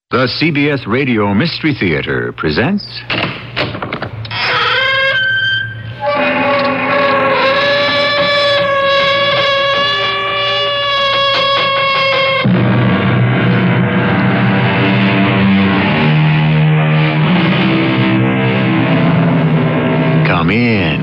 The CBS Radio Mystery Theater presents... Come in.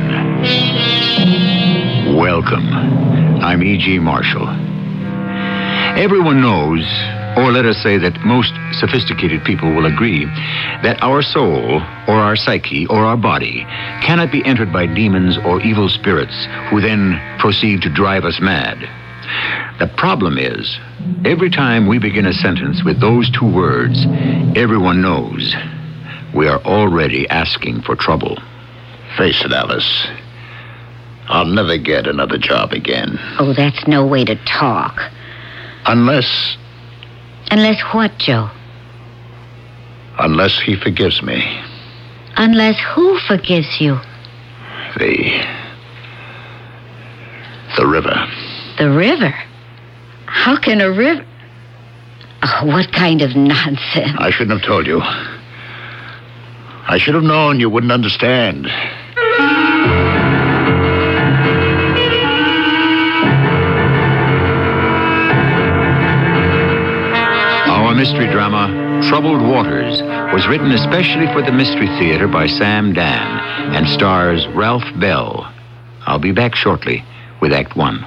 Welcome. I'm E.G. Marshall. Everyone knows, or let us say that most sophisticated people will agree, that our soul, or our psyche, or our body cannot be entered by demons or evil spirits who then proceed to drive us mad. The problem is, every time we begin a sentence with those two words, everyone knows we are already asking for trouble. Face it, Alice. I'll never get another job again. Oh, that's no way to talk. Unless Unless what, Joe? he forgives me. Unless who forgives you? The river. The river? How can a river... Oh, what kind of nonsense? I shouldn't have told you. I should have known you wouldn't understand. Our mystery drama, Troubled Waters, was written especially for the Mystery Theater by Sam Dan and stars Ralph Bell. I'll be back shortly with Act One.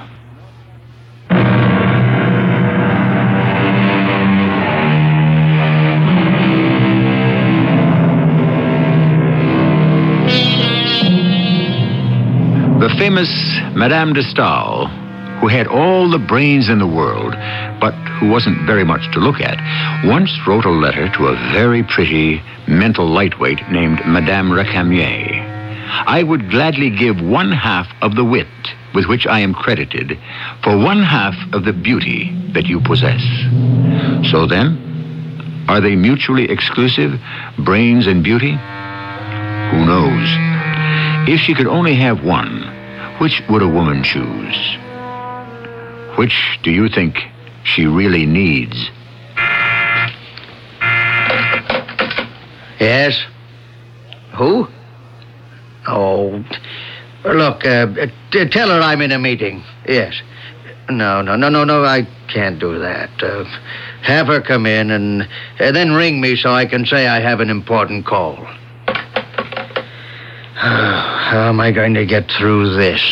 The famous Madame de Stael, who had all the brains in the world, but who wasn't very much to look at, once wrote a letter to a very pretty mental lightweight named Madame Recamier. I would gladly give 1/2 of the wit with which I am credited for 1/2 of the beauty that you possess. So then, are they mutually exclusive, brains and beauty? Who knows? If she could only have one, which would a woman choose? Which do you think she really needs? Yes? Who? Oh, look, tell her I'm in a meeting. Yes. No, I can't do that. Have her come in and then ring me so I can say I have an important call. How am I going to get through this?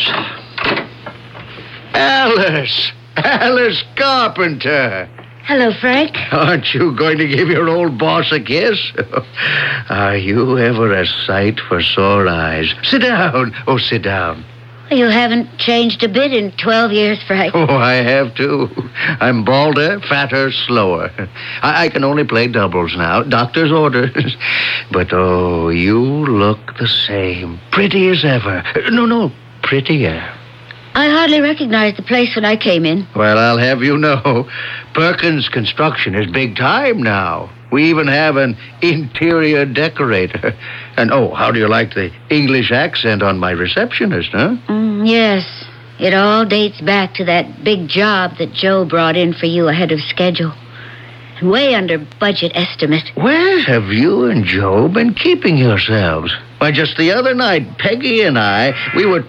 Alice Carpenter. Hello, Frank. Aren't you going to give your old boss a kiss? Are you ever a sight for sore eyes? Sit down. Oh, sit down. You haven't changed a bit in 12 years, Frank. Oh, I have, too. I'm balder, fatter, slower. I can only play doubles now. Doctor's orders. But, oh, you look the same. Pretty as ever. No, prettier. I hardly recognized the place when I came in. Well, I'll have you know, Perkins Construction is big time now. We even have an interior decorator. And, oh, how do you like the English accent on my receptionist, huh? Yes. It all dates back to that big job that Joe brought in for you ahead of schedule. And way under budget estimate. Where have you and Joe been keeping yourselves? Why, just the other night, Peggy and I, we were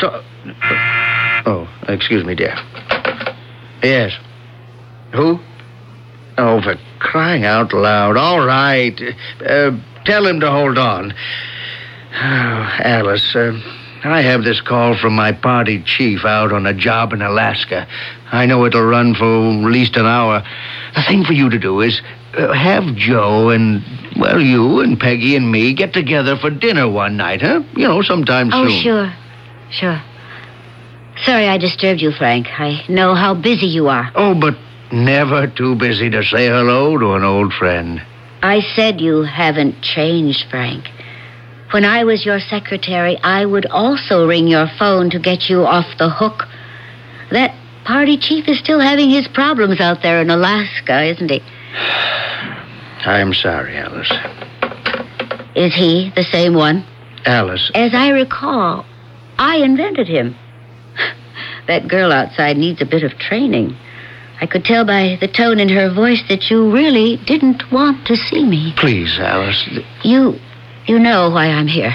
Oh, excuse me, dear. Yes. Who? Oh, for crying out loud. All right. Tell him to hold on. Oh, Alice, I have this call from my party chief out on a job in Alaska. I know it'll run for at least an hour. The thing for you to do is have Joe and, well, you and Peggy and me get together for dinner one night, huh? You know, sometime soon. Oh, sure. Sorry I disturbed you, Frank. I know how busy you are. Oh, but never too busy to say hello to an old friend. I said you haven't changed, Frank. When I was your secretary, I would also ring your phone to get you off the hook. That party chief is still having his problems out there in Alaska, isn't he? I'm sorry, Alice. Is he the same one? Alice. As I recall, I invented him. That girl outside needs a bit of training. I could tell by the tone in her voice that you really didn't want to see me. Please, Alice. You know why I'm here.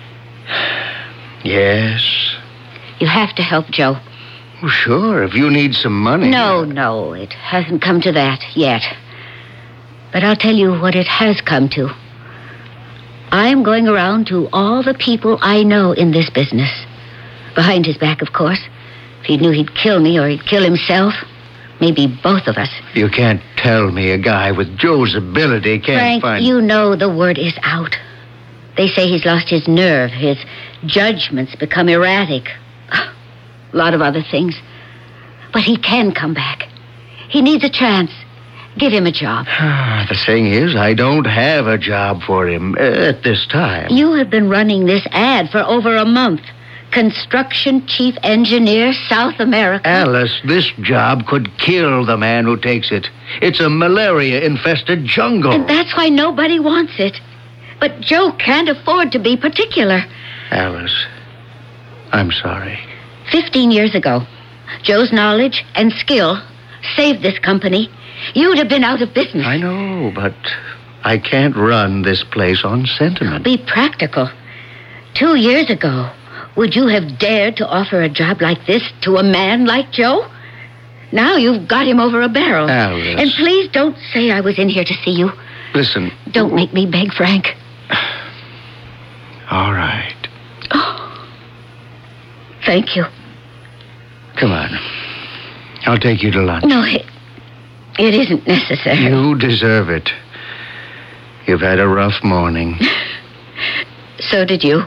Yes? You have to help Joe. Well, sure, if you need some money. No, it hasn't come to that yet. But I'll tell you what it has come to. I'm going around to all the people I know in this business. Behind his back, of course. If he knew he'd kill me or he'd kill himself, maybe both of us. You can't tell me a guy with Joe's ability can't Frank, find... you know the word is out. They say he's lost his nerve, his judgment's become erratic. A lot of other things. But he can come back. He needs a chance. Give him a job. The thing is, I don't have a job for him at this time. You have been running this ad for over a month. Construction Chief Engineer, South America. Alice, this job could kill the man who takes it. It's a malaria-infested jungle. And that's why nobody wants it. But Joe can't afford to be particular. Alice, I'm sorry. 15 years ago, Joe's knowledge and skill saved this company. You'd have been out of business. I know, but I can't run this place on sentiment. Be practical. 2 years ago, would you have dared to offer a job like this to a man like Joe? Now you've got him over a barrel. Alice. And please don't say I was in here to see you. Listen. Don't make me beg, Frank. All right. Oh, thank you. Come on. I'll take you to lunch. No, it isn't necessary. You deserve it. You've had a rough morning. So did you.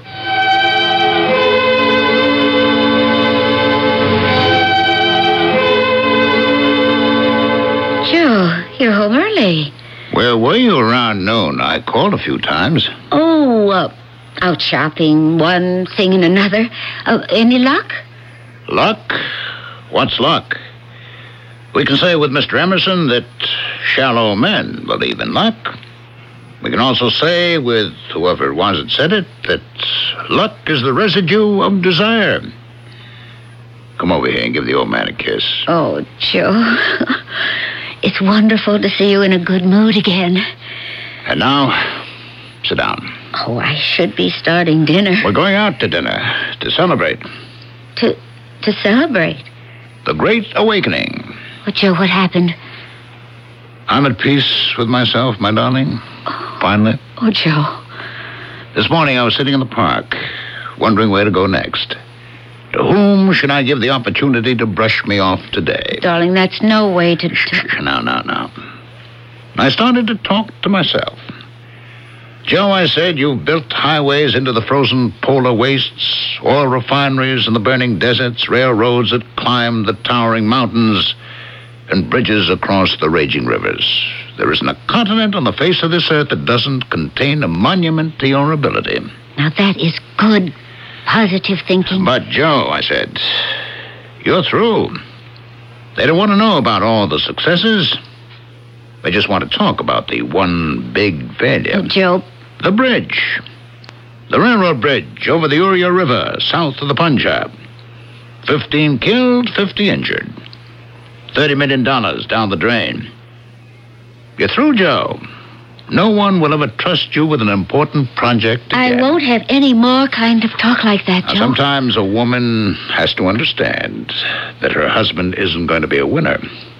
Joe, you're home early. Where were you around noon? I called a few times. Oh, out shopping, one thing and another. Any luck? Luck? What's luck? We can say with Mr. Emerson that shallow men believe in luck. We can also say with whoever it was that said it that luck is the residue of desire. Come over here and give the old man a kiss. Oh, Joe. It's wonderful to see you in a good mood again. And now, sit down. Oh, I should be starting dinner. We're going out to dinner to celebrate. To celebrate? The Great Awakening. Well, Joe, what happened? I'm at peace with myself, my darling. Finally. Oh, Joe. This morning I was sitting in the park, wondering where to go next. To whom should I give the opportunity to brush me off today? Darling, that's no way to... Now. I started to talk to myself. Joe, I said, you've built highways into the frozen polar wastes, oil refineries in the burning deserts, railroads that climb the towering mountains, and bridges across the raging rivers. There isn't a continent on the face of this earth that doesn't contain a monument to your ability. Now, that is good, positive thinking. But, Joe, I said, you're through. They don't want to know about all the successes. They just want to talk about the one big failure. Oh, Joe. The bridge. The railroad bridge over the Uria River, south of the Punjab. 15 killed, 50 injured. $30 million down the drain. You're through, Joe. No one will ever trust you with an important project again. I won't have any more kind of talk like that, Joe. Now, sometimes a woman has to understand that her husband isn't going to be a winner.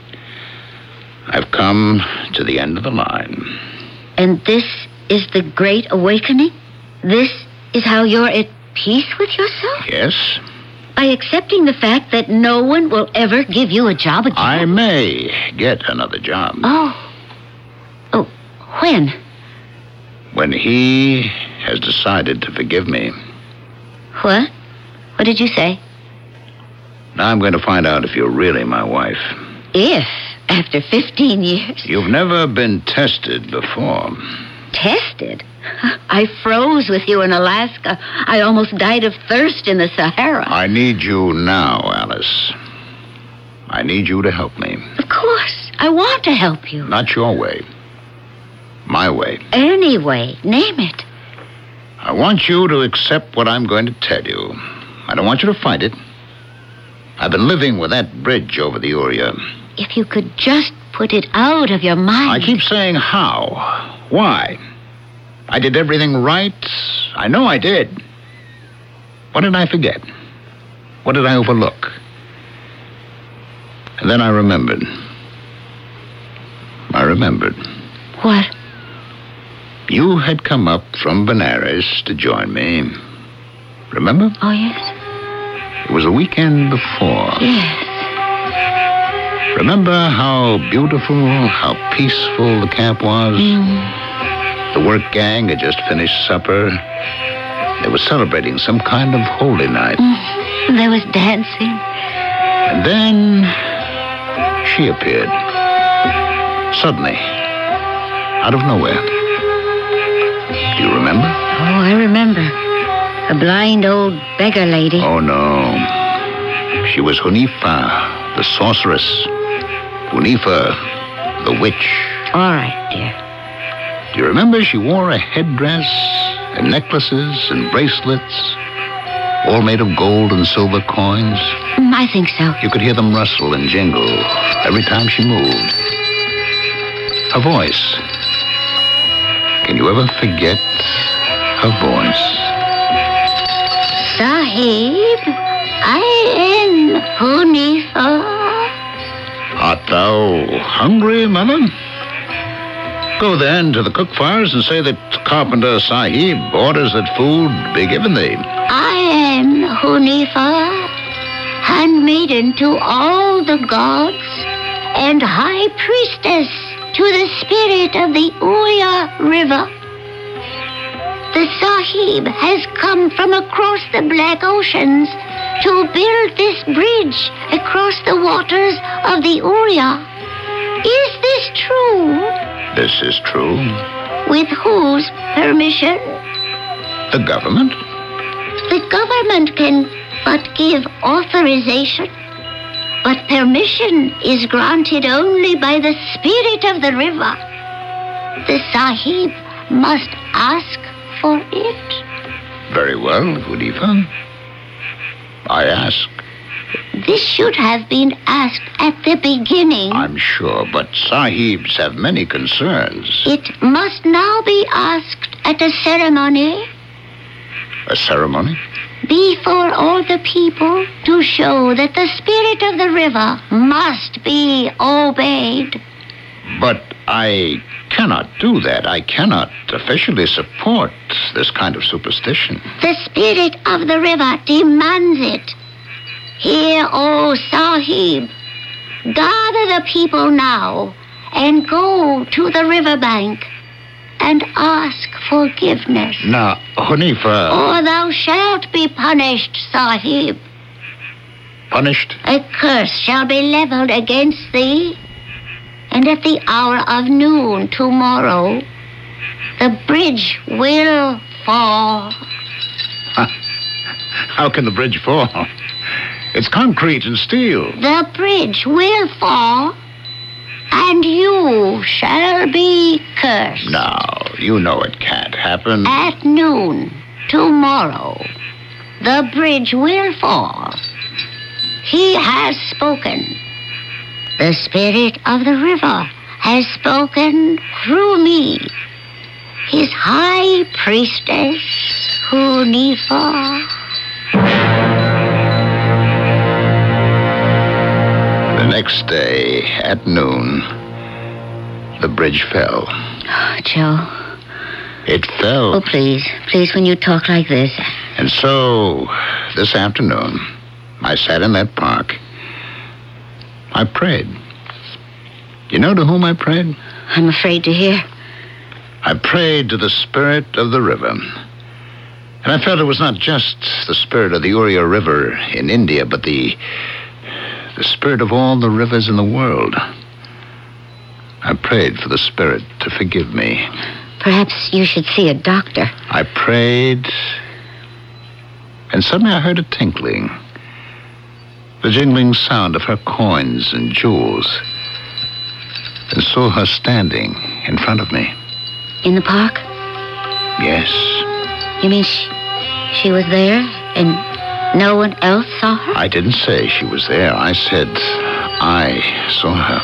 I've come to the end of the line. And this is the Great Awakening? This is how you're at peace with yourself? Yes. By accepting the fact that no one will ever give you a job again? I may get another job. Oh, when? When he has decided to forgive me. What? What did you say? Now I'm going to find out if you're really my wife. If, after 15 years. You've never been tested before. Tested? I froze with you in Alaska. I almost died of thirst in the Sahara. I need you now, Alice. I need you to help me. Of course. I want to help you. Not your way. My way. Anyway, name it. I want you to accept what I'm going to tell you. I don't want you to fight it. I've been living with that bridge over the Uria. if you could just put it out of your mind. I keep saying how. Why? I did everything right. I know I did. What did I forget? What did I overlook? And then I remembered. What? You had come up from Benares to join me. Remember? Oh, yes. It was a weekend before. Yes. Remember how beautiful, how peaceful the camp was? The work gang had just finished supper. They were celebrating some kind of holy night. There was dancing. And then she appeared. Suddenly, out of nowhere. Do you remember? Oh, I remember. A blind old beggar lady. Oh, no. She was Hunifa, the sorceress. Hunifa, the witch. All right, dear. Do you remember she wore a headdress and necklaces and bracelets, all made of gold and silver coins? I think so. You could hear them rustle and jingle every time she moved. Her voice. Can you ever forget her voice? Sahib, I am Hunifa. Art thou hungry, mother? Go then to the cook fires and say that Carpenter Sahib orders that food be given thee. I am Hunifa, handmaiden to all the gods and high priestess to the spirit of the Uya River. The Sahib has come from across the Black Oceans to build this bridge across the waters of the Uya. Is this true? This is true. With whose permission? The government? The government can but give authorization. But permission is granted only by the spirit of the river. The Sahib must ask for it. Very well, Hunifa. I ask. This should have been asked at the beginning. I'm sure, but Sahibs have many concerns. It must now be asked at a ceremony. A ceremony? Before all the people, to show that the spirit of the river must be obeyed. But I cannot do that. I cannot officially support this kind of superstition. The spirit of the river demands it. Hear, O Sahib, gather the people now and go to the riverbank and ask forgiveness. Now, Hunifa... Or thou shalt be punished, Sahib. Punished? A curse shall be leveled against thee, and at the hour of noon tomorrow, the bridge will fall. How can the bridge fall? It's concrete and steel. The bridge will fall, and you shall be cursed. Now, you know it can't happen. At noon tomorrow, the bridge will fall. He has spoken. The spirit of the river has spoken through me, his high priestess, Hunifa. The next day, at noon, the bridge fell. Oh, Joe. It fell. Oh, please, when you talk like this. And so, this afternoon, I sat in that park. I prayed. You know to whom I prayed? I'm afraid to hear. I prayed to the spirit of the river. And I felt it was not just the spirit of the Uria River in India, but the spirit of all the rivers in the world. I prayed for the spirit to forgive me. Perhaps you should see a doctor. I prayed, and suddenly I heard a tinkling. The jingling sound of her coins and jewels, and saw her standing in front of me. In the park? Yes. You mean she was there and no one else saw her? I didn't say she was there. I said I saw her.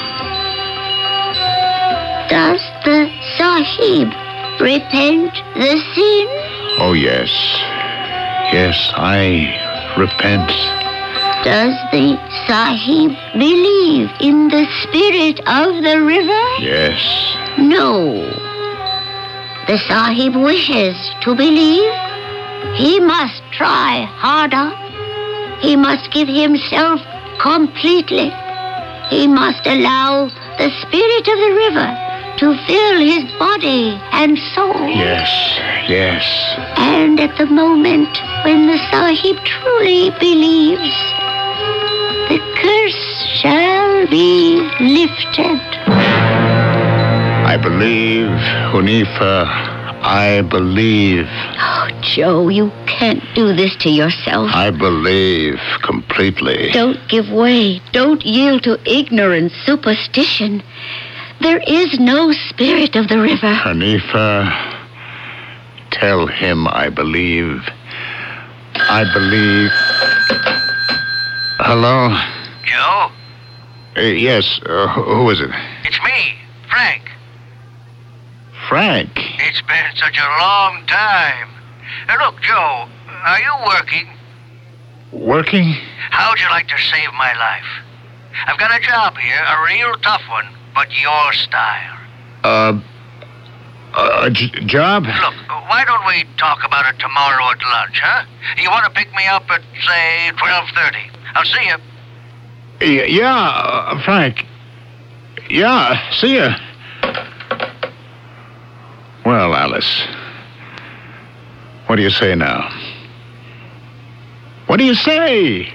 Does the Sahib repent the sin? Oh, yes. Yes, I repent. Does the Sahib believe in the spirit of the river? Yes. No. The Sahib wishes to believe. He must try harder. He must give himself completely. He must allow the spirit of the river to fill his body and soul. Yes, yes. And at the moment when the Sahib truly believes, the curse shall be lifted. I believe, Hunifa. I believe. Oh, Joe, you can't do this to yourself. I believe completely. Don't give way. Don't yield to ignorance, superstition. There is no spirit of the river. Hanifa, tell him I believe. I believe. Hello? Joe? Yes, who is it? It's me, Frank. Frank? It's been such a long time. Look, Joe, are you working? Working? How'd you like to save my life? I've got a job here, a real tough one, but your style. Job? Look, why don't we talk about it tomorrow at lunch, huh? You want to pick me up at, say, 12:30? I'll see you. Yeah, Frank. Yeah, see ya. Well, Alice, what do you say now? What do you say?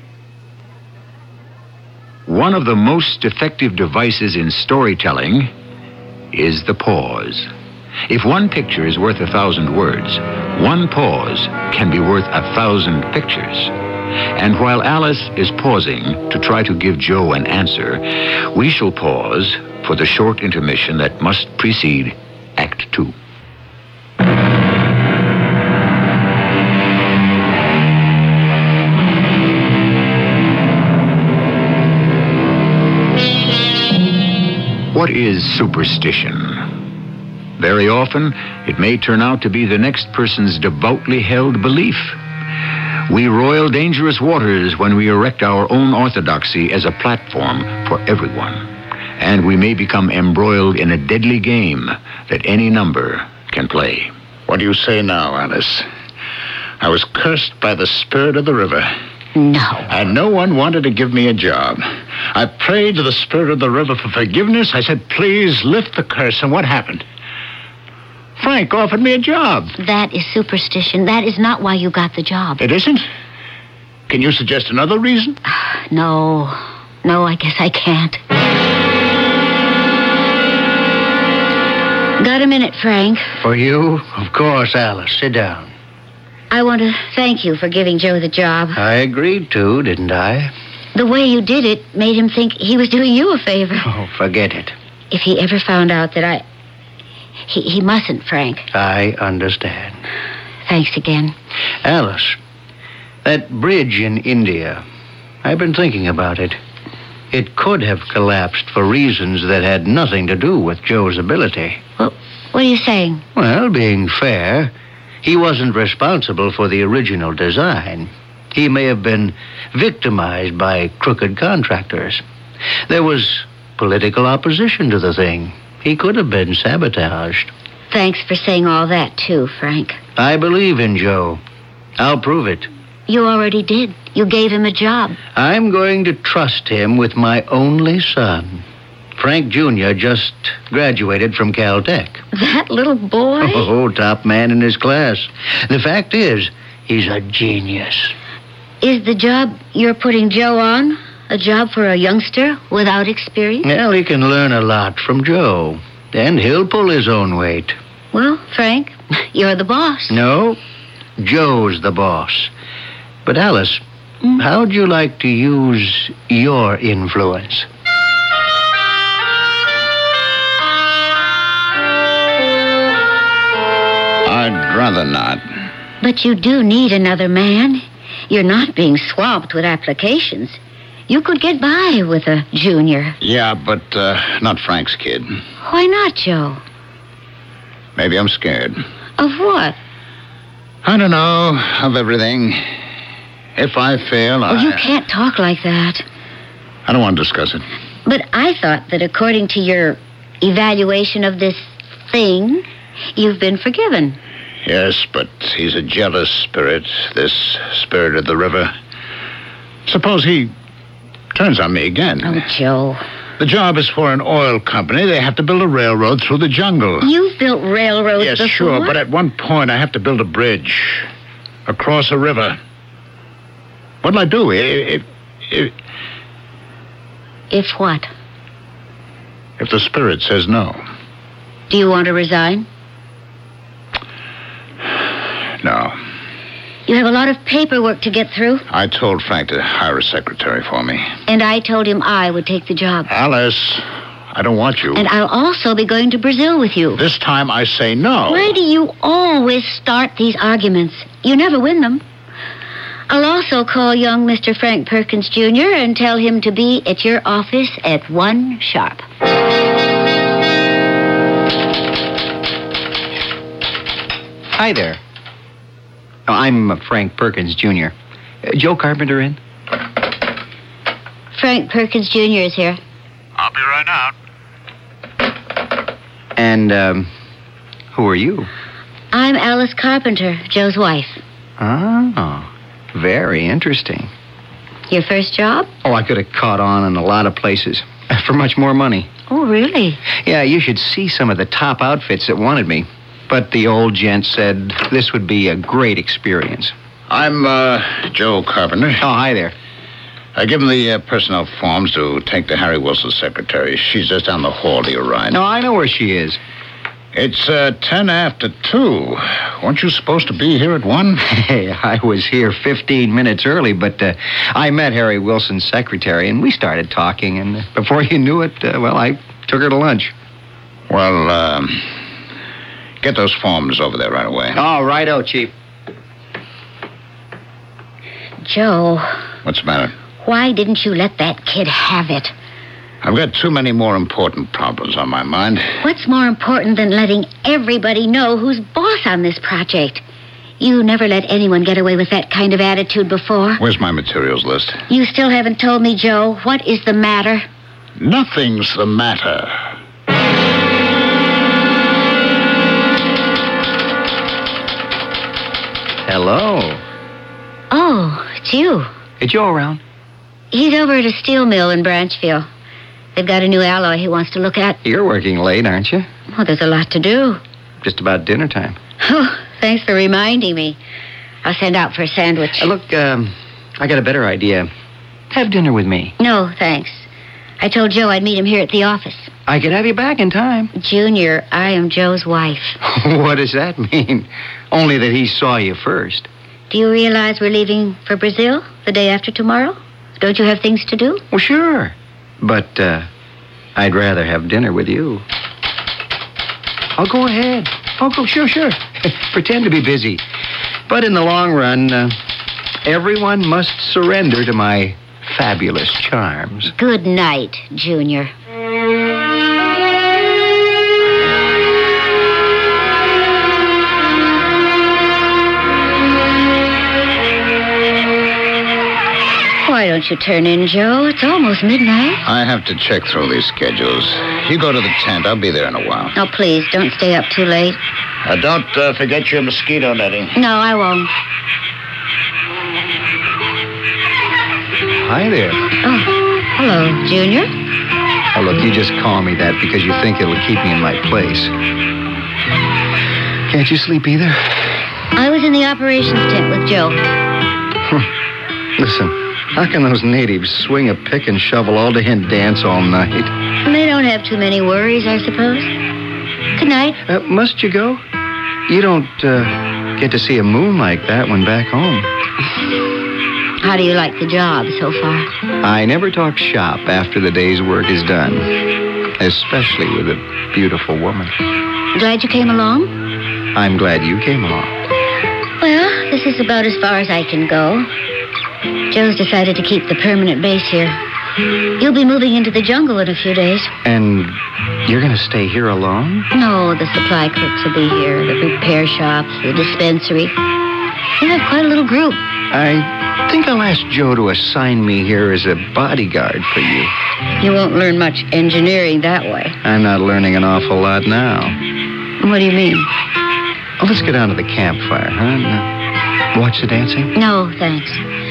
One of the most effective devices in storytelling is the pause. If one picture is worth 1,000 words, one pause can be worth 1,000 pictures. And while Alice is pausing to try to give Joe an answer, we shall pause for the short intermission that must precede Act 2. What is superstition? Very often, it may turn out to be the next person's devoutly held belief. We roil dangerous waters when we erect our own orthodoxy as a platform for everyone. And we may become embroiled in a deadly game that any number can play. What do you say now, Alice? I was cursed by the spirit of the river. No. And no one wanted to give me a job. I prayed to the spirit of the river for forgiveness. I said, please lift the curse. And what happened? Frank offered me a job. That is superstition. That is not why you got the job. It isn't? Can you suggest another reason? No, I guess I can't. Got a minute, Frank? For you? Of course, Alice. Sit down. I want to thank you for giving Joe the job. I agreed to, didn't I? The way you did it made him think he was doing you a favor. Oh, forget it. If he ever found out that He mustn't, Frank. I understand. Thanks again. Alice, that bridge in India, I've been thinking about it. It could have collapsed for reasons that had nothing to do with Joe's ability. Well, what are you saying? Well, being fair, he wasn't responsible for the original design. He may have been victimized by crooked contractors. There was political opposition to the thing. He could have been sabotaged. Thanks for saying all that, too, Frank. I believe in Joe. I'll prove it. You already did. You gave him a job. I'm going to trust him with my only son. Frank Jr. just graduated from Caltech. That little boy? Oh, top man in his class. The fact is, he's a genius. Is the job you're putting Joe on a job for a youngster without experience? Well, he can learn a lot from Joe. And he'll pull his own weight. Well, Frank, you're the boss. No, Joe's the boss. But Alice, how'd you like to use your influence? I'd rather not. But you do need another man. You're not being swamped with applications. You could get by with a junior. Yeah, but not Frank's kid. Why not, Joe? Maybe I'm scared. Of what? I don't know, of everything. If I fail, Oh, you can't talk like that. I don't want to discuss it. But I thought that according to your evaluation of this thing, you've been forgiven. Yes, but he's a jealous spirit, this spirit of the river. Suppose he turns on me again. Oh, Joe. The job is for an oil company. They have to build a railroad through the jungle. You've built railroads Yes, before. sure, but at one point I have to build a bridge across a river. What'll I do? If what? If the spirit says no. Do you want to resign? No. You have a lot of paperwork to get through, I told Frank to hire a secretary for me. and I told him I would take the job. Alice, I don't want you. And I'll also be going to Brazil with you. This time I say no. Why do you always start these arguments? You never win them. I'll also call young Mr. Frank Perkins, Jr. and tell him to be at your office at 1 sharp. Hi there. Oh, I'm Frank Perkins, Jr. Joe Carpenter in? Frank Perkins, Jr. is here. I'll be right out. And, who are you? I'm Alice Carpenter, Joe's wife. Oh, very interesting. Your first job? Oh, I could have caught on in a lot of places for much more money. Oh, really? Yeah, you should see some of the top outfits that wanted me. But the old gent said this would be a great experience. I'm Joe Carpenter. Oh, hi there. I give him the personnel forms to take to Harry Wilson's secretary. She's just down the hall to your right. No, I know where she is. It's 10 after 2. Weren't you supposed to be here at 1? Hey, I was here 15 minutes early, but I met Harry Wilson's secretary, and we started talking, and before you knew it, I took her to lunch. Well, get those forms over there right away. Oh, righto, Chief. Joe, What's the matter? why didn't you let that kid have it? I've got too many more important problems on my mind. What's more important than letting everybody know who's boss on this project? You never let anyone get away with that kind of attitude before. Where's my materials list? You still haven't told me, Joe. What is the matter? Nothing's the matter. Hello. Oh, it's you. Is Joe around? He's over at a steel mill in Branchville. They've got a new alloy he wants to look at. You're working late, aren't you? Oh, there's a lot to do. Just about dinner time. Oh, thanks for reminding me. I'll send out for a sandwich. Look, I got a better idea. Have dinner with me. No, thanks. I told Joe I'd meet him here at the office. I could have you back in time. Junior, I am Joe's wife. What does that mean? Only that he saw you first. Do you realize we're leaving for Brazil the day after tomorrow? Don't you have things to do? Well, sure. But, I'd rather have dinner with you. I'll go ahead. Oh, go, sure. Pretend to be busy. But in the long run, everyone must surrender to my fabulous charms. Good night, Junior. Why don't you turn in, Joe? It's almost midnight. I have to check through these schedules. You go to the tent. I'll be there in a while. Oh, please, don't stay up too late. Don't forget your mosquito netting. No, I won't. Hi there. Oh, hello, Junior. Oh, look, you just call me that because you think it'll keep me in my place. Can't you sleep either? I was in the operations tent with Joe. Listen, how can those natives swing a pick and shovel all day and dance all night? They don't have too many worries, I suppose. Good night. Must you go? You don't get to see a moon like that when back home. How do you like the job so far? I never talk shop after the day's work is done, especially with a beautiful woman. Glad you came along? I'm glad you came along. Well, this is about as far as I can go. Joe's decided to keep the permanent base here. You'll be moving into the jungle in a few days. And you're going to stay here alone? No, the supply clerks will be here, the repair shops, the dispensary. You have quite a little group. I think I'll ask Joe to assign me here as a bodyguard for you. You won't learn much engineering that way. I'm not learning an awful lot now. What do you mean? Well, let's get down to the campfire, huh? And, watch the dancing? No, thanks.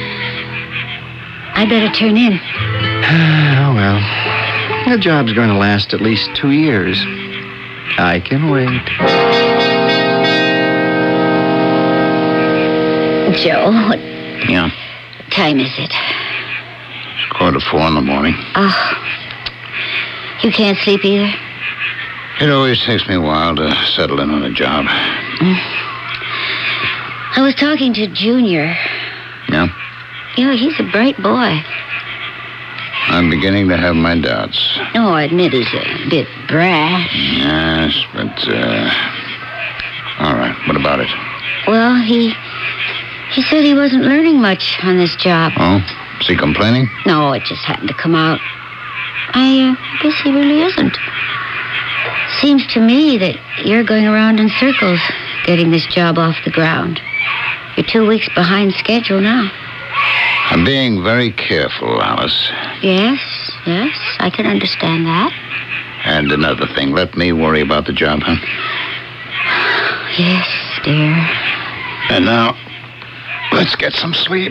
I better turn in. Oh, well. The job's going to last at least 2 years. I can wait. Joe, what Yeah. time is it? It's 3:45 in the morning. Oh, you can't sleep either? It always takes me a while to settle in on a job. I was talking to Junior. Yeah? You know, he's a bright boy. I'm beginning to have my doubts. Oh, I admit he's a bit brash. Yes, but, all right, what about it? Well, he said he wasn't learning much on this job. Oh? Is he complaining? No, it just happened to come out. I guess he really isn't. Seems to me that you're going around in circles getting this job off the ground. You're 2 weeks behind schedule now. I'm being very careful, Alice. Yes, I can understand that. And another thing, let me worry about the job, huh? Yes, dear. And now, let's get some sleep.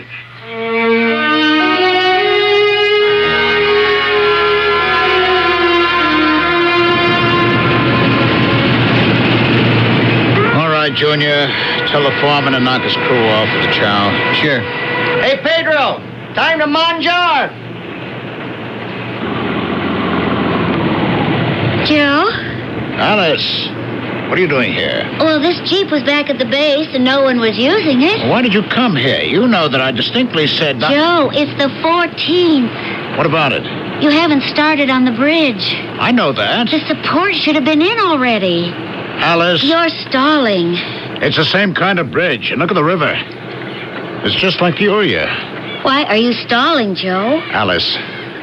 All right, Junior. Tell the foreman to knock his crew off with the chow. Sure. Hey, Pedro, time to manjar. Joe? Alice, what are you doing here? Well, this Jeep was back at the base and no one was using it. Why did you come here? You know that I distinctly said not... Joe, it's the 14th. What about it? You haven't started on the bridge. I know that. The support should have been in already. Alice, You're stalling. it's the same kind of bridge. And look at the river. It's just like the Uria. Why are you stalling, Joe? Alice,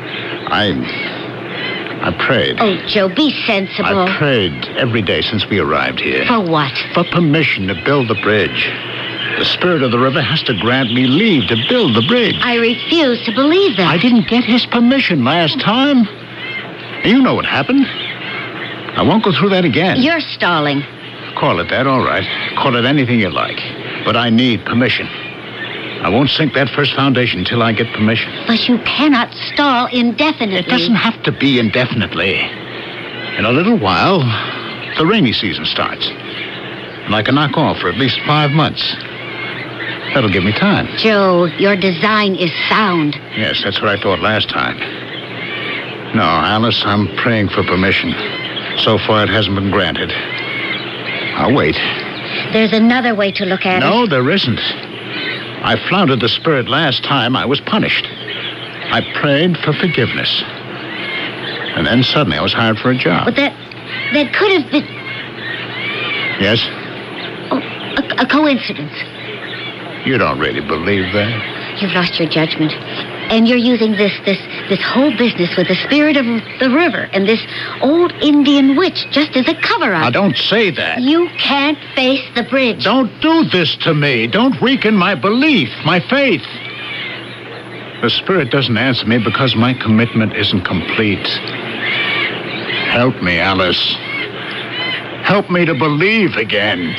I prayed. Oh, Joe, be sensible. I prayed every day since we arrived here. For what? For permission to build the bridge. The spirit of the river has to grant me leave to build the bridge. I refuse to believe that. I didn't get his permission last time. You know what happened. I won't go through that again. You're stalling. Call it that, all right. Call it anything you like. But I need permission. I won't sink that first foundation until I get permission. But you cannot stall indefinitely. It doesn't have to be indefinitely. In a little while, the rainy season starts. And I can knock off for at least 5 months. That'll give me time. Joe, your design is sound. Yes, that's what I thought last time. No, Alice, I'm praying for permission. So far, it hasn't been granted. I'll wait. There's another way to look at it. No, there isn't. I flouted the spirit last time. I was punished. I prayed for forgiveness. And then suddenly I was hired for a job. But that could have been Yes? a coincidence. You don't really believe that? You've lost your judgment. And you're using this whole business with the spirit of the river and this old Indian witch just as a cover-up. Now, don't say that. You can't face the bridge. Don't do this to me. Don't weaken my belief, my faith. The spirit doesn't answer me because my commitment isn't complete. Help me, Alice. Help me to believe again.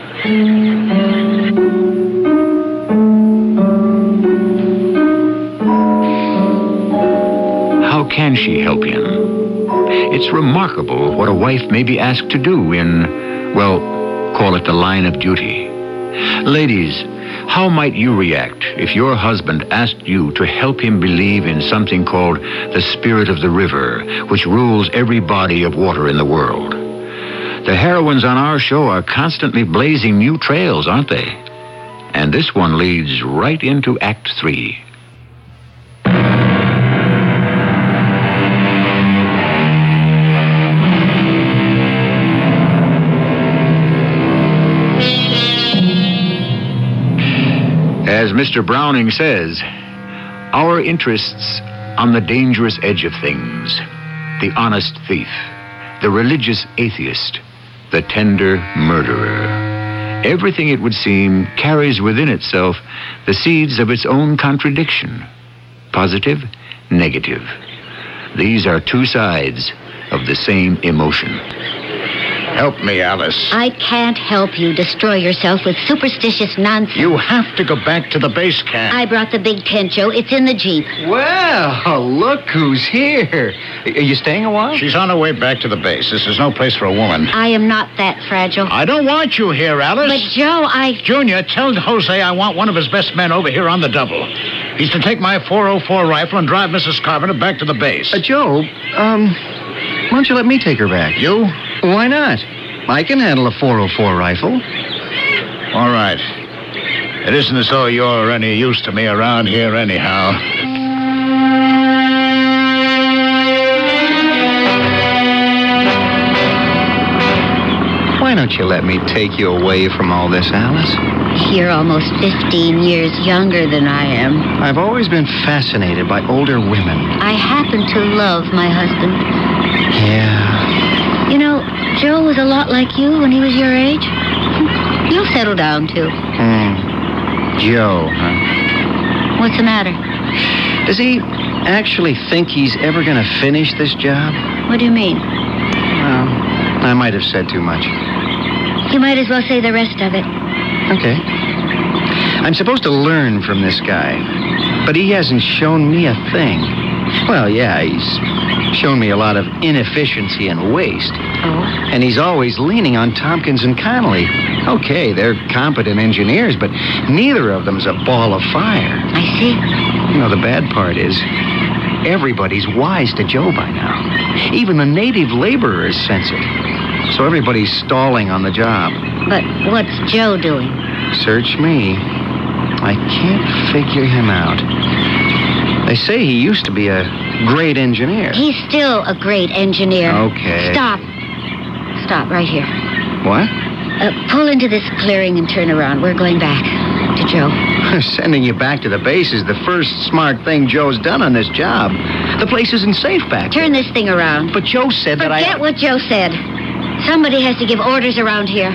How can she help him? It's remarkable what a wife may be asked to do in, well, call it the line of duty. Ladies, how might you react if your husband asked you to help him believe in something called the spirit of the river, which rules every body of water in the world? The heroines on our show are constantly blazing new trails, aren't they? And this one leads right into Act 3. As Mr. Browning says, our interests on the dangerous edge of things, the honest thief, the religious atheist, the tender murderer. Everything, it would seem, carries within itself the seeds of its own contradiction. Positive, negative. These are two sides of the same emotion. Help me, Alice. I can't help you destroy yourself with superstitious nonsense. You have to go back to the base camp. I brought the big tent, Joe. It's in the Jeep. Well, look who's here. Are you staying a while? She's on her way back to the base. This is no place for a woman. I am not that fragile. I don't want you here, Alice. But, Joe, Junior, tell Jose I want one of his best men over here on the double. He's to take my .404 rifle and drive Mrs. Carpenter back to the base. Joe, why don't you let me take her back? You? Why not? I can handle a .404 rifle. All right. It isn't as though you're any use to me around here anyhow. Why don't you let me take you away from all this, Alice? You're almost 15 years younger than I am. I've always been fascinated by older women. I happen to love my husband. Yeah. You know, Joe was a lot like you when he was your age. You'll settle down, too. Joe, huh? What's the matter? Does he actually think he's ever going to finish this job? What do you mean? Well, I might have said too much. You might as well say the rest of it. Okay. I'm supposed to learn from this guy, but he hasn't shown me a thing. Well, yeah, he's shown me a lot of inefficiency and waste. Oh? And he's always leaning on Tompkins and Connolly. Okay, they're competent engineers, but neither of them's a ball of fire. I see. You know, the bad part is everybody's wise to Joe by now. Even the native laborers sense it. So everybody's stalling on the job. But what's Joe doing? Search me. I can't figure him out. They say he used to be a great engineer. He's still a great engineer. Okay. Stop. Stop right here. What? Pull into this clearing and turn around. We're going back to Joe. Sending you back to the base is the first smart thing Joe's done on this job. The place isn't safe back Turn there. this thing around. But Joe said that Forget what Joe said. Somebody has to give orders around here.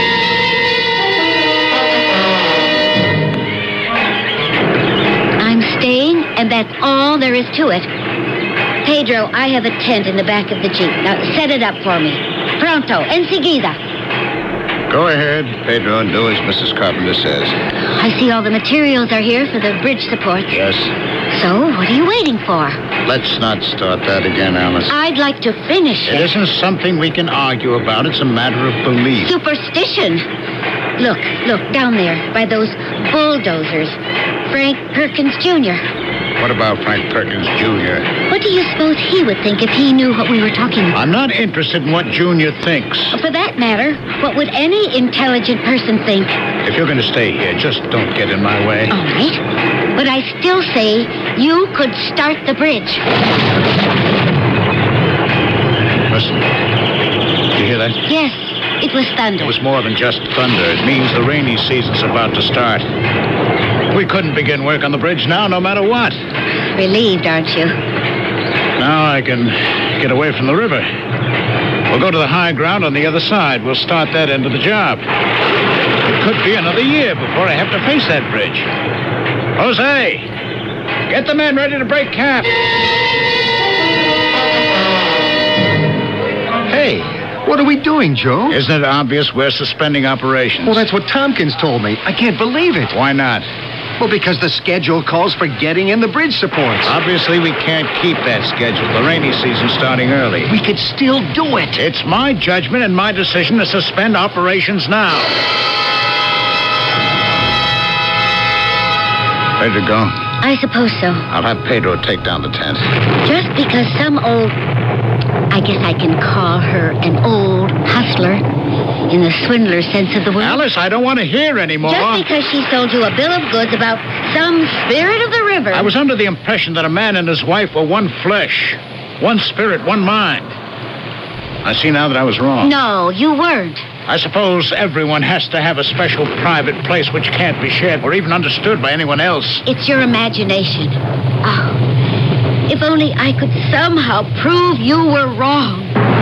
I'm staying, and that's all there is to it. Pedro, I have a tent in the back of the Jeep. Now, set it up for me. Pronto. Enseguida. Go ahead, Pedro, and do as Mrs. Carpenter says. I see all the materials are here for the bridge supports. Yes. So, what are you waiting for? Let's not start that again, Alice. I'd like to finish It it. isn't something we can argue about. It's a matter of belief. Superstition. Look, down there, by those bulldozers. Frank Perkins Jr. What about Frank Perkins, Jr.? What do you suppose he would think if he knew what we were talking about? I'm not interested in what Junior thinks. For that matter, what would any intelligent person think? If you're going to stay here, just don't get in my way. All right. But I still say you could start the bridge. Listen. Did you hear that? Yes, it was thunder. It was more than just thunder. It means the rainy season's about to start. We couldn't begin work on the bridge now, no matter what. Relieved, aren't you? Now I can get away from the river. We'll go to the high ground on the other side. We'll start that end of the job. It could be another year before I have to face that bridge. Jose, get the men ready to break camp. Hey, what are we doing, Joe? Isn't it obvious we're suspending operations? Well, that's what Tompkins told me. I can't believe it. Why not? Well, because the schedule calls for getting in the bridge supports. Obviously, we can't keep that schedule. The rainy season's starting early. We could still do it. It's my judgment and my decision to suspend operations now. Ready to go? I suppose so. I'll have Pedro take down the tent. Just because some old, I guess I can call her an old hustler in the swindler sense of the word. Alice, I don't want to hear anymore. Just because she sold you a bill of goods about some spirit of the river. I was under the impression that a man and his wife were one flesh, one spirit, one mind. I see now that I was wrong. No, you weren't. I suppose everyone has to have a special private place which can't be shared or even understood by anyone else. It's your imagination. Oh, if only I could somehow prove you were wrong.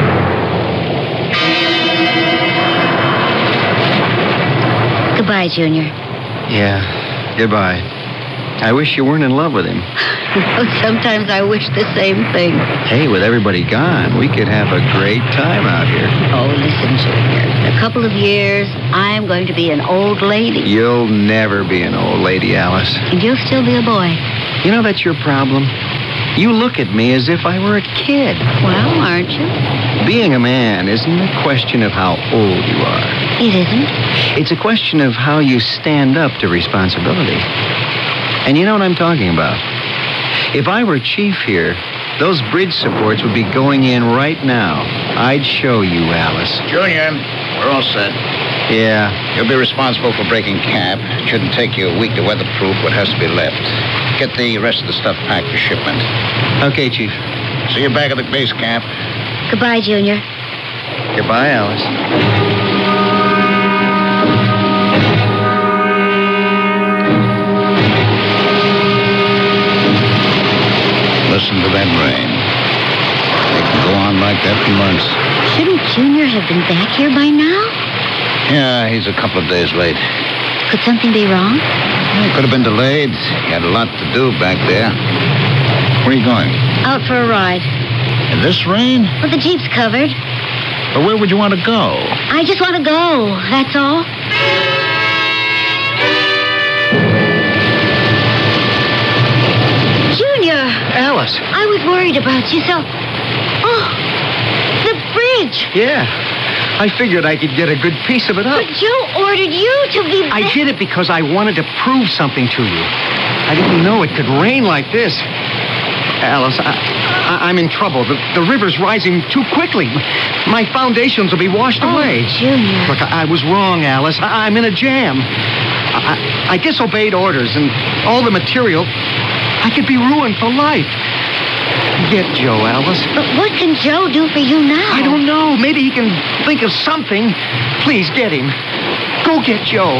Goodbye, Junior. Yeah, goodbye. I wish you weren't in love with him. Sometimes I wish the same thing. Hey, with everybody gone, we could have a great time out here. Oh, listen, Junior. In a couple of years, I'm going to be an old lady. You'll never be an old lady, Alice. And you'll still be a boy. You know that's your problem? You look at me as if I were a kid. Well, aren't you? Being a man isn't a question of how old you are. It isn't. It's a question of how you stand up to responsibility. And you know what I'm talking about. If I were chief here, those bridge supports would be going in right now. I'd show you, Alice. Junior, we're all set. Yeah. You'll be responsible for breaking camp. It shouldn't take you a week to weatherproof what has to be left. Get the rest of the stuff packed for shipment. Okay, Chief. See you back at the base camp. Goodbye, Junior. Goodbye, Alice. Listen to that rain. It can go on like that for months. Shouldn't Junior have been back here by now? Yeah, he's a couple of days late. Could something be wrong? It could have been delayed. He had a lot to do back there. Where are you going? Out for a ride. In this rain? Well, the Jeep's covered. But where would you want to go? I just want to go, that's all. Junior! Alice. I was worried about you, so... Oh, the bridge! Yeah. I figured I could get a good piece of it up. But Joe ordered you to be... I did it because I wanted to prove something to you. I didn't know it could rain like this. Alice, I'm in trouble. The river's rising too quickly. My foundations will be washed away. Junior. Look, I was wrong, Alice. I'm in a jam. I disobeyed orders and all the material. I could be ruined for life. Get Joe, Alice. But what can Joe do for you now? I don't know. Maybe he can think of something. Please get him. Go get Joe.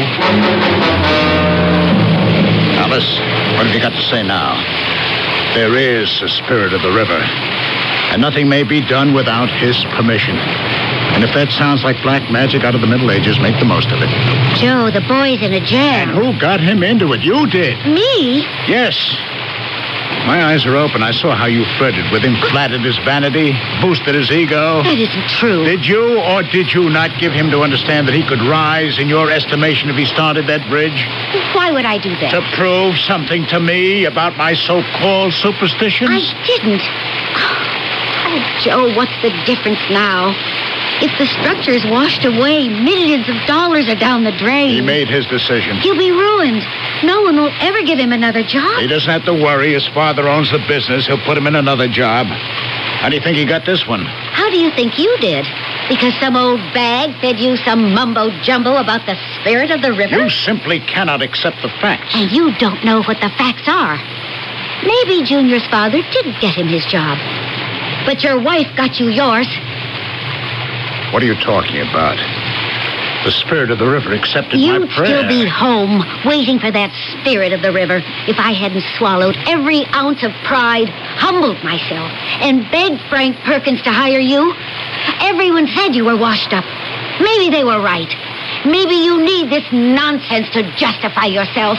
Alice, what have you got to say now? There is a spirit of the river, and nothing may be done without his permission. And if that sounds like black magic out of the Middle Ages, make the most of it. Joe, the boy's in a jam. And who got him into it? You did. Me? Yes. My eyes are open. I saw how you flirted with him, flattered his vanity, boosted his ego. That isn't true. Did you or did you not give him to understand that he could rise in your estimation if he started that bridge? Why would I do that? To prove something to me about my so-called superstitions? I didn't. Oh, Joe, what's the difference now? If the structure's washed away, millions of dollars are down the drain. He made his decision. He'll be ruined. No one will ever give him another job. He doesn't have to worry. His father owns the business. He'll put him in another job. How do you think he got this one? How do you think you did? Because some old bag fed you some mumbo-jumbo about the spirit of the river? You simply cannot accept the facts. And you don't know what the facts are. Maybe Junior's father did get him his job. But your wife got you yours. What are you talking about? The spirit of the river accepted my You'd prayer. still be home, waiting for that spirit of the river, if I hadn't swallowed every ounce of pride, humbled myself, and begged Frank Perkins to hire you. Everyone said you were washed up. Maybe they were right. Maybe you need this nonsense to justify yourself.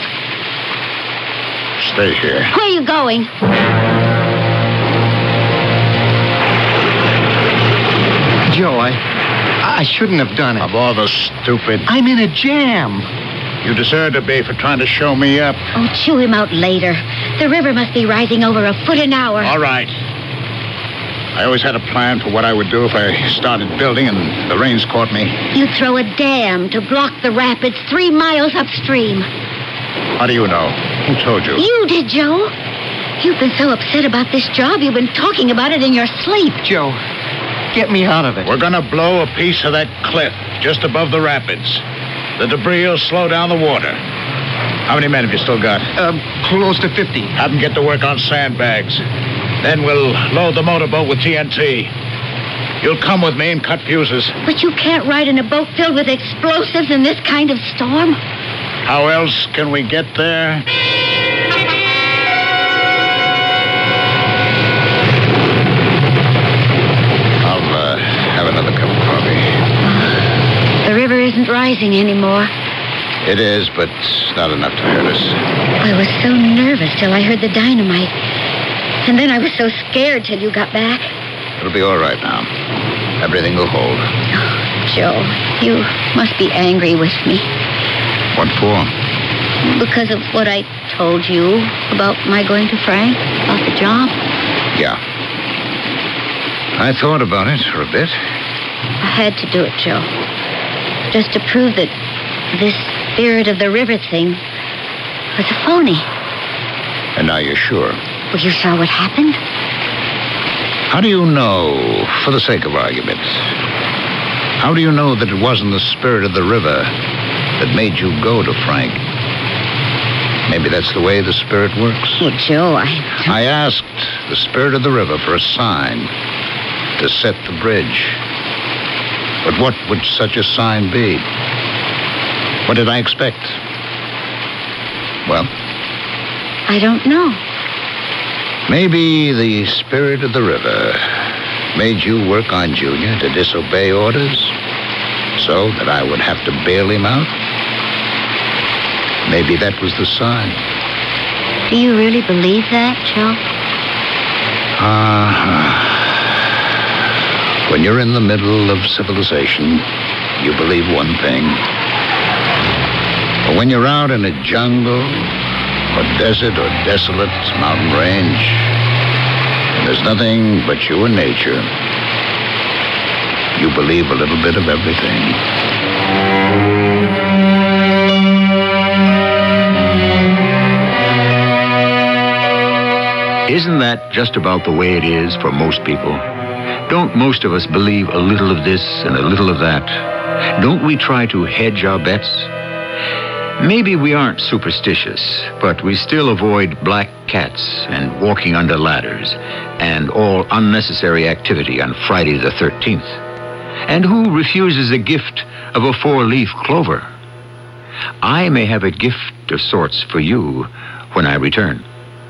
Stay here. Where are you going? Joe, I shouldn't have done it. Of all the stupid... I'm in a jam. You deserve to be for trying to show me up. Oh, chew him out later. The river must be rising over a foot an hour. All right. I always had a plan for what I would do if I started building and the rains caught me. You'd throw a dam to block the rapids 3 miles upstream. How do you know? Who told you? You did, Joe. You've been so upset about this job, you've been talking about it in your sleep. Joe, get me out of it. We're going to blow a piece of that cliff just above the rapids. The debris will slow down the water. How many men have you still got? Close to 50. Have them get to work on sandbags. Then we'll load the motorboat with TNT. You'll come with me and cut fuses. But you can't ride in a boat filled with explosives in this kind of storm. How else can we get there? I'll have another cup of coffee. The river isn't rising anymore. It is, but not enough to hurt us. I was so nervous till I heard the dynamite. And then I was so scared till you got back. It'll be all right now. Everything will hold. Oh, Joe, you must be angry with me. What for? Because of what I told you about my going to Frank, about the job. Yeah. I thought about it for a bit. I had to do it, Joe. Just to prove that this spirit of the river thing was a phony. And now you're sure. Well, you saw what happened? How do you know, for the sake of argument, how do you know that it wasn't the spirit of the river that made you go to Frank? Maybe that's the way the spirit works. Well, Joe, I asked the spirit of the river for a sign to set the bridge. But what would such a sign be? What did I expect? Well? I don't know. Maybe the spirit of the river made you work on Junior to disobey orders so that I would have to bail him out. Maybe that was the sign. Do you really believe that, Joe? When you're in the middle of civilization, you believe one thing. But when you're out in a jungle, or desert, or desolate mountain range, and there's nothing but you and nature, you believe a little bit of everything. Isn't that just about the way it is for most people? Don't most of us believe a little of this and a little of that? Don't we try to hedge our bets? Maybe we aren't superstitious, but we still avoid black cats and walking under ladders and all unnecessary activity on Friday the 13th. And who refuses a gift of a 4-leaf clover? I may have a gift of sorts for you when I return.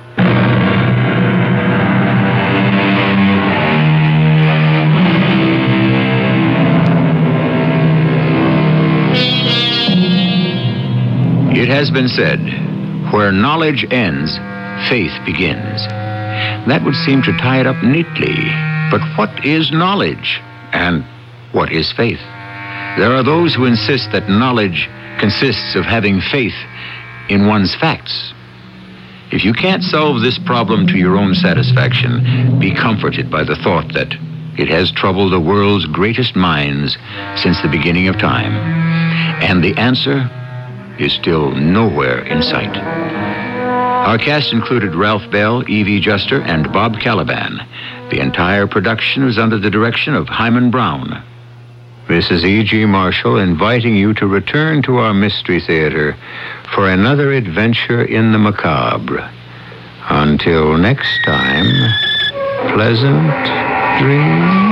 It has been said, where knowledge ends, faith begins. That would seem to tie it up neatly. But what is knowledge? And what is faith? There are those who insist that knowledge consists of having faith in one's facts. If you can't solve this problem to your own satisfaction, be comforted by the thought that it has troubled the world's greatest minds since the beginning of time. And the answer is still nowhere in sight. Our cast included Ralph Bell, Evie Juster, and Bob Caliban. The entire production was under the direction of Hyman Brown. This is E.G. Marshall inviting you to return to our Mystery Theater for another adventure in the macabre. Until next time, pleasant dreams.